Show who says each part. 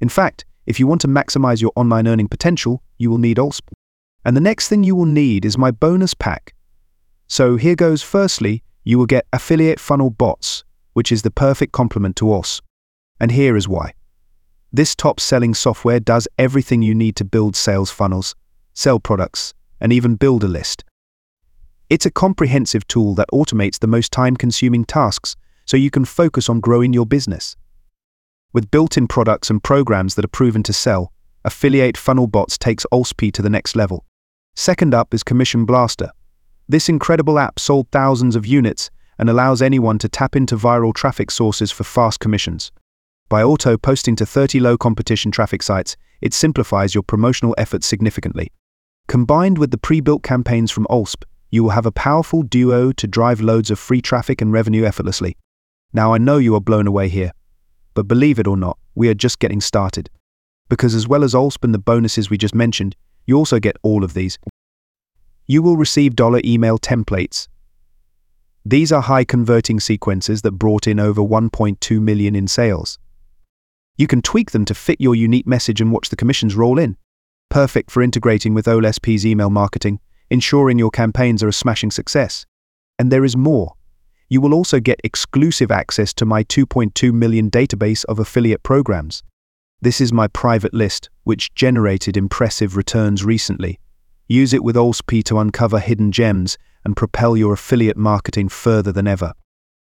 Speaker 1: In fact, if you want to maximize your online earning potential, you will need OLSP. And the next thing you will need is my bonus pack. So here goes. Firstly, you will get Affiliate Funnel Bots, which is the perfect complement to OLSP. And here is why. This top-selling software does everything you need to build sales funnels, sell products, and even build a list. It's a comprehensive tool that automates the most time-consuming tasks so you can focus on growing your business. With built-in products and programs that are proven to sell, Affiliate Funnel Bots takes OLSP to the next level. Second up is Commission Blaster. This incredible app sold thousands of units and allows anyone to tap into viral traffic sources for fast commissions. By auto-posting to 30 low-competition traffic sites, it simplifies your promotional efforts significantly. Combined with the pre-built campaigns from OLSP, you will have a powerful duo to drive loads of free traffic and revenue effortlessly. Now I know you are blown away here, but believe it or not, we are just getting started. Because as well as OLSP and the bonuses we just mentioned, you also get all of these. You will receive dollar email templates. These are high-converting sequences that brought in over 1.2 million in sales. You can tweak them to fit your unique message and watch the commissions roll in. Perfect for integrating with OLSP's email marketing, ensuring your campaigns are a smashing success. And there is more. You will also get exclusive access to my 2.2 million database of affiliate programs. This is my private list, which generated impressive returns recently. Use it with OLSP to uncover hidden gems and propel your affiliate marketing further than ever.